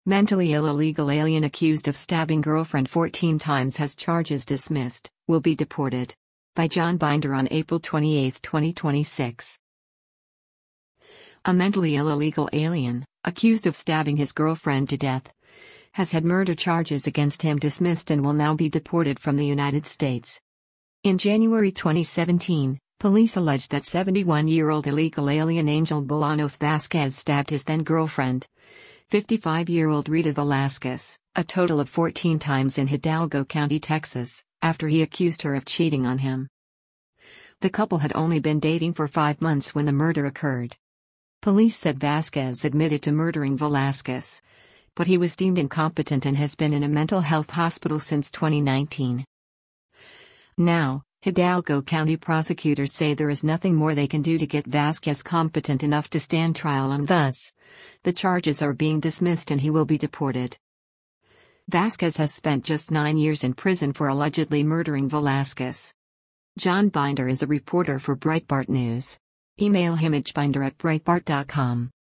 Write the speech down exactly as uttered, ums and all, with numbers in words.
Mentally ill illegal alien accused of stabbing girlfriend fourteen times has charges dismissed, will be deported. By John Binder on April twenty-eighth, twenty twenty-six. A mentally ill illegal alien, accused of stabbing his girlfriend to death, has had murder charges against him dismissed and will now be deported from the United States. In January twenty seventeen, police alleged that seventy-one-year-old illegal alien Angel Bolanos Vasquez stabbed his then-girlfriend, fifty-five-year-old Rita Velasquez, a total of fourteen times in Hidalgo County, Texas, after he accused her of cheating on him. The couple had only been dating for five months when the murder occurred. Police said Vasquez admitted to murdering Velasquez, but he was deemed incompetent and has been in a mental health hospital since twenty nineteen. Now, Hidalgo County prosecutors say there is nothing more they can do to get Vasquez competent enough to stand trial, and thus, the charges are being dismissed and he will be deported. Vasquez has spent just nine years in prison for allegedly murdering Velasquez. John Binder is a reporter for Breitbart News. Email him at binder at breitbart dot com.